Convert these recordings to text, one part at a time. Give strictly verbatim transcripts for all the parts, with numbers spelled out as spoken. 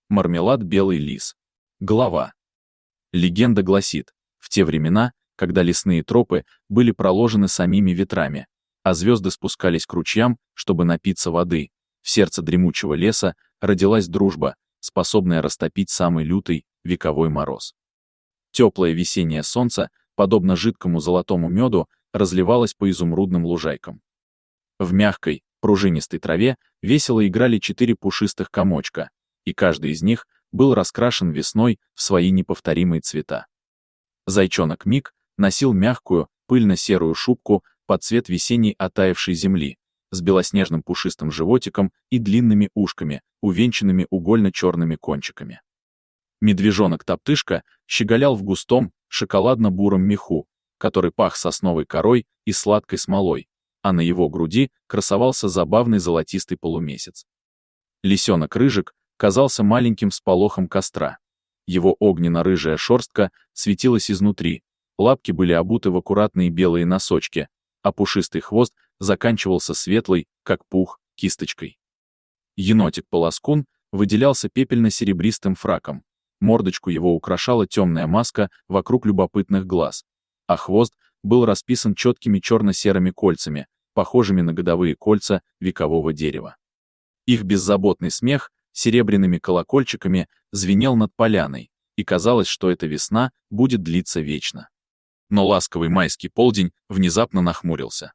Мармелад белый лис. Глава. Легенда гласит, в те времена, когда лесные тропы были проложены самими ветрами, а звезды спускались к ручьям, чтобы напиться воды, в сердце дремучего леса родилась дружба, способная растопить самый лютый, вековой мороз. Теплое весеннее солнце, подобно жидкому золотому меду, разливалось по изумрудным лужайкам. В мягкой, пружинистой траве весело играли четыре пушистых комочка, и каждый из них был раскрашен весной в свои неповторимые цвета. Зайчонок Мик носил мягкую, пыльно-серую шубку под цвет весенней оттаившей земли, с белоснежным пушистым животиком и длинными ушками, увенчанными угольно-черными кончиками. Медвежонок-топтышка щеголял в густом, шоколадно-буром меху, который пах сосновой корой и сладкой смолой, а на его груди красовался забавный золотистый полумесяц. Лисенок-рыжик казался маленьким всполохом костра. Его огненно-рыжая шерстка светилась изнутри, лапки были обуты в аккуратные белые носочки, а пушистый хвост заканчивался светлой, как пух, кисточкой. Енотик-полоскун выделялся пепельно-серебристым фраком, мордочку его украшала темная маска вокруг любопытных глаз, а хвост был расписан четкими черно-серыми кольцами, похожими на годовые кольца векового дерева. Их беззаботный смех серебряными колокольчиками звенел над поляной, и казалось, что эта весна будет длиться вечно. Но ласковый майский полдень внезапно нахмурился.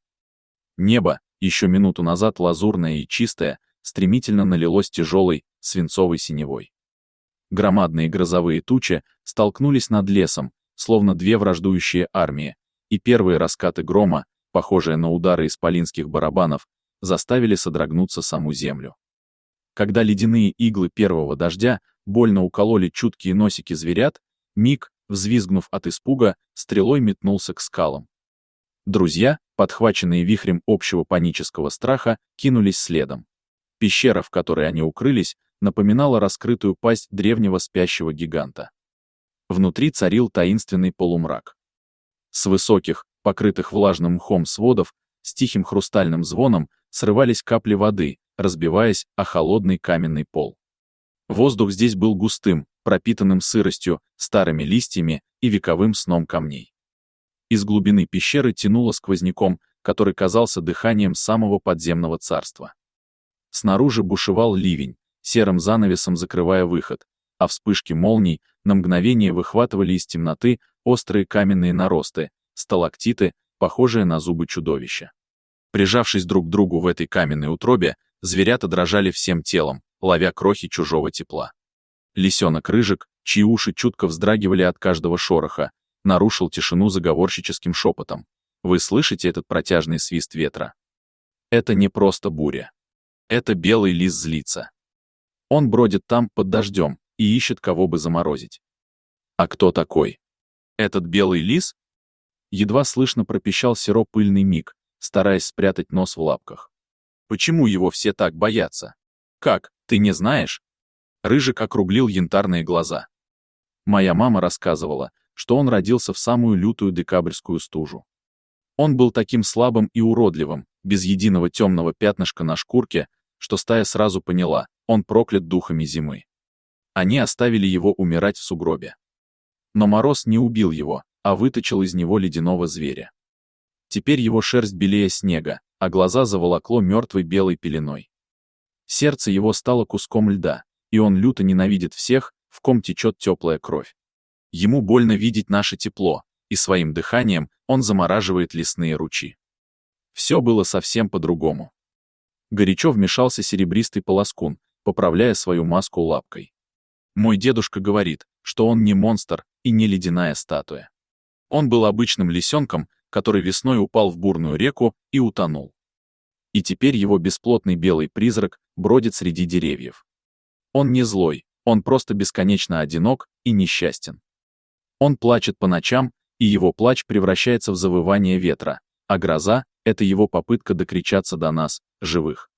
Небо, еще минуту назад лазурное и чистое, стремительно налилось тяжелой, свинцовой синевой. Громадные грозовые тучи столкнулись над лесом, словно две враждующие армии, и первые раскаты грома, похожие на удары исполинских барабанов, заставили содрогнуться саму землю. Когда ледяные иглы первого дождя больно укололи чуткие носики зверят, Мик, взвизгнув от испуга, стрелой метнулся к скалам. Друзья, подхваченные вихрем общего панического страха, кинулись следом. Пещера, в которой они укрылись, напоминала раскрытую пасть древнего спящего гиганта. Внутри царил таинственный полумрак. С высоких, покрытых влажным мхом сводов, с тихим хрустальным звоном срывались капли воды, разбиваясь о холодный каменный пол. Воздух здесь был густым, пропитанным сыростью, старыми листьями и вековым сном камней. Из глубины пещеры тянуло сквозняком, который казался дыханием самого подземного царства. Снаружи бушевал ливень, серым занавесом закрывая выход, а вспышки молний на мгновение выхватывали из темноты острые каменные наросты, сталактиты, похожие на зубы чудовища. Прижавшись друг к другу в этой каменной утробе, зверята дрожали всем телом, ловя крохи чужого тепла. Лисенок-рыжик, чьи уши чутко вздрагивали от каждого шороха, нарушил тишину заговорщическим шепотом. Вы слышите этот протяжный свист ветра? Это не просто буря. Это белый лис злится. Он бродит там под дождем и ищет кого бы заморозить. А кто такой? Этот белый лис? Едва слышно пропищал серо-пыльный Мик, стараясь спрятать нос в лапках. Почему его все так боятся? Как, ты не знаешь? Рыжик округлил янтарные глаза. Моя мама рассказывала, что он родился в самую лютую декабрьскую стужу. Он был таким слабым и уродливым, без единого темного пятнышка на шкурке, что стая сразу поняла, он проклят духами зимы. Они оставили его умирать в сугробе. Но мороз не убил его, а выточил из него ледяного зверя. Теперь его шерсть белее снега, а глаза заволокло мертвой белой пеленой. Сердце его стало куском льда, и он люто ненавидит всех, в ком течет теплая кровь. Ему больно видеть наше тепло, и своим дыханием он замораживает лесные ручьи. Все было совсем по-другому. Горячо вмешался серебристый полоскун, поправляя свою маску лапкой. Мой дедушка говорит, что он не монстр и не ледяная статуя. Он был обычным лисенком, который весной упал в бурную реку и утонул. И теперь его бесплотный белый призрак бродит среди деревьев. Он не злой, он просто бесконечно одинок и несчастен. Он плачет по ночам, и его плач превращается в завывание ветра, а гроза — это его попытка докричаться до нас, живых.